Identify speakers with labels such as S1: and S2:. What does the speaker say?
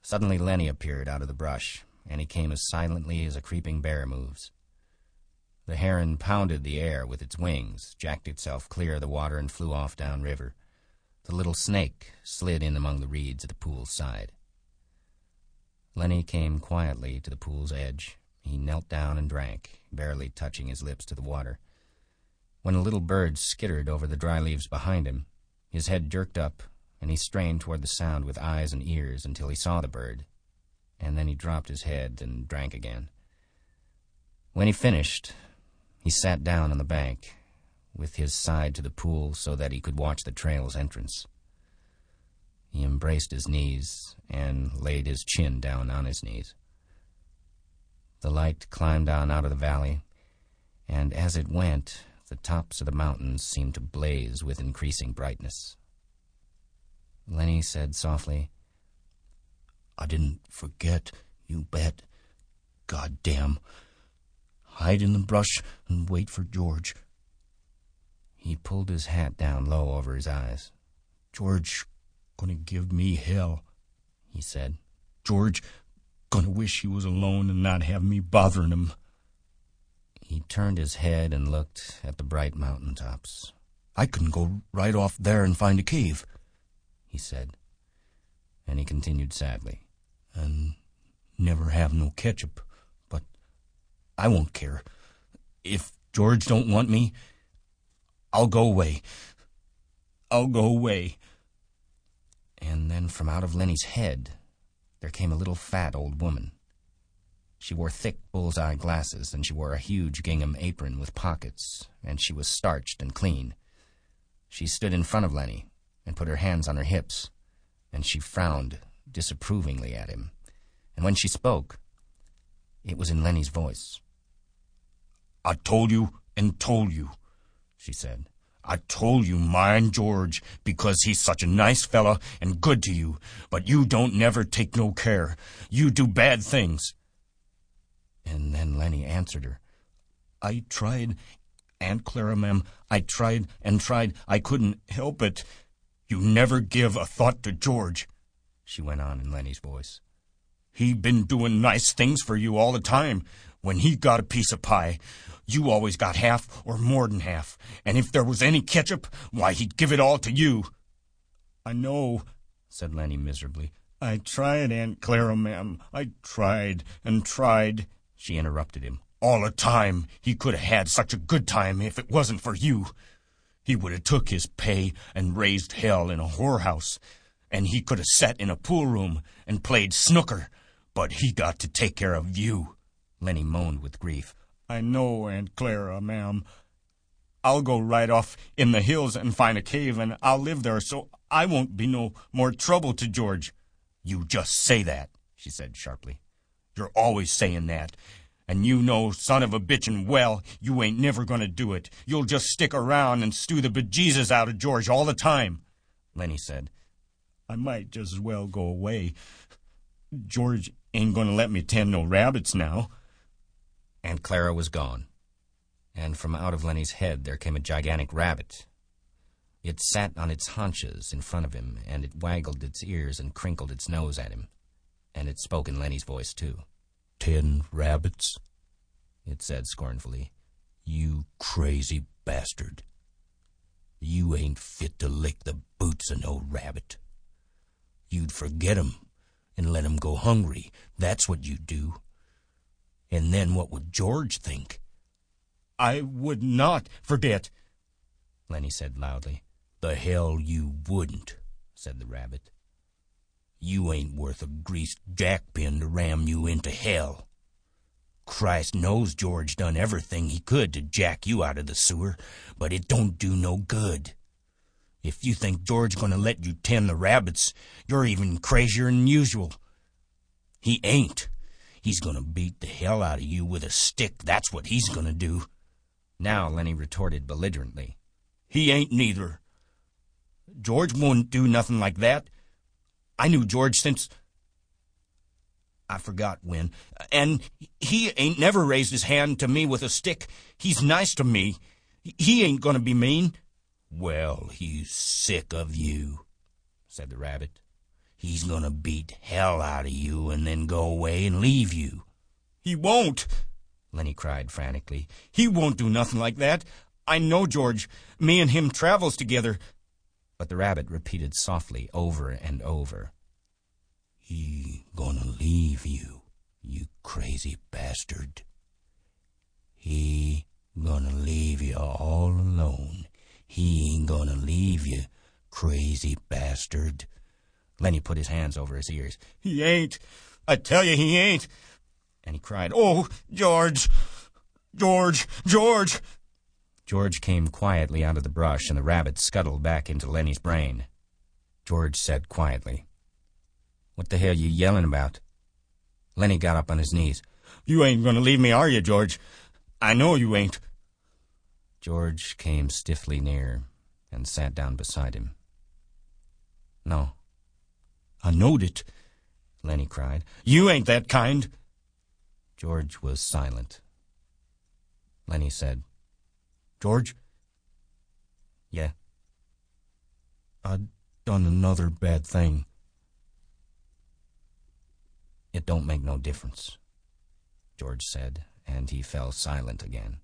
S1: Suddenly Lenny appeared out of the brush, and he came as silently as a creeping bear moves. The heron pounded the air with its wings, jacked itself clear of the water, and flew off downriver. The little snake slid in among the reeds at the pool's side. Lenny came quietly to the pool's edge. He knelt down and drank, barely touching his lips to the water. When a little bird skittered over the dry leaves behind him, his head jerked up, and he strained toward the sound with eyes and ears until he saw the bird, and then he dropped his head and drank again. When he finished, he sat down on the bank, with his side to the pool so that he could watch the trail's entrance. He embraced his knees and laid his chin down on his knees. The light climbed on out of the valley, and as it went, the tops of the mountains seemed to blaze with increasing brightness. Lenny said softly, "I didn't forget, you bet. Goddamn. Hide in the brush and wait for George." He pulled his hat down low over his eyes. "George gonna give me hell," he said. "George gonna wish he was alone and not have me bothering him." He turned his head and looked at the bright mountain tops. "I can go right off there and find a cave," he said. And he continued sadly, "And never have no ketchup, but I won't care. If George don't want me, I'll go away. I'll go away." And then from out of Lenny's head, there came a little fat old woman. She wore thick bull's-eye glasses, and she wore a huge gingham apron with pockets, and she was starched and clean. She stood in front of Lenny and put her hands on her hips, and she frowned disapprovingly at him. And when she spoke, it was in Lenny's voice. "I told you and told you," she said. "I told you mind George because he's such a nice fella and good to you, but you don't never take no care. You do bad things." And then Lenny answered her. "I tried, Aunt Clara, ma'am. I tried and tried. I couldn't help it." "You never give a thought to George," she went on in Lenny's voice. "He been doing nice things for you all the time. When he got a piece of pie, you always got half or more than half. And if there was any ketchup, why, he'd give it all to you." "I know," said Lenny miserably. "I tried, Aunt Clara, ma'am. I tried and tried." She interrupted him. "All the time. He could have had such a good time if it wasn't for you. He would have took his pay and raised hell in a whorehouse, and he could have sat in a pool room and played snooker, but he got to take care of you." Lenny moaned with grief. "I know, Aunt Clara, ma'am. I'll go right off in the hills and find a cave, and I'll live there so I won't be no more trouble to George." "You just say that," she said sharply. "You're always saying that. And you know, son of a bitchin' well, you ain't never gonna do it. You'll just stick around and stew the bejesus out of George all the time." Lenny said, "I might just as well go away. George ain't gonna let me tend no rabbits now." Aunt Clara was gone, and from out of Lenny's head there came a gigantic rabbit. It sat on its haunches in front of him, and it waggled its ears and crinkled its nose at him. And it spoke in Lenny's voice, too. "10 rabbits?" it said scornfully. "You crazy bastard. You ain't fit to lick the boots of no rabbit. You'd forget 'em and let 'em go hungry. That's what you'd do. And then what would George think?" "I would not forget," Lenny said loudly. "The hell you wouldn't," said the rabbit. "You ain't worth a greased jackpin to ram you into hell. Christ knows George done everything he could to jack you out of the sewer, but it don't do no good. If you think George gonna let you tend the rabbits, you're even crazier than usual. He ain't. He's gonna beat the hell out of you with a stick, that's what he's gonna do." Now Lenny retorted belligerently. "He ain't neither. George wouldn't do nothing like that. I knew George since I forgot when, and he ain't never raised his hand to me with a stick. He's nice to me. He ain't gonna be mean." "Well, he's sick of you," said the rabbit. He's gonna beat hell out of you and then go away and leave you."
S2: "He won't,"
S1: Lenny cried frantically.
S2: "He won't do nothing like that. I know George. Me and him travels together."
S1: But the rabbit repeated softly over and over, "He gonna leave you, you crazy bastard. He gonna leave you all alone. He ain't gonna leave you, crazy bastard." Lenny put his hands over his ears.
S2: "He ain't. I tell you he ain't."
S1: And he cried,
S2: "Oh, George! George! George!"
S1: George came quietly out of the brush, and the rabbit scuttled back into Lenny's brain. George said quietly, "What the hell you yelling about?" Lenny got up on his knees.
S2: "You ain't gonna leave me, are you, George? I know you ain't."
S1: George came stiffly near and sat down beside him. "No."
S2: "I knowed it,"
S1: Lenny cried.
S2: "You ain't that kind."
S1: George was silent. Lenny said,
S2: "George?"
S1: "Yeah."
S2: "I done another bad thing."
S1: "It don't make no difference," George said, and he fell silent again.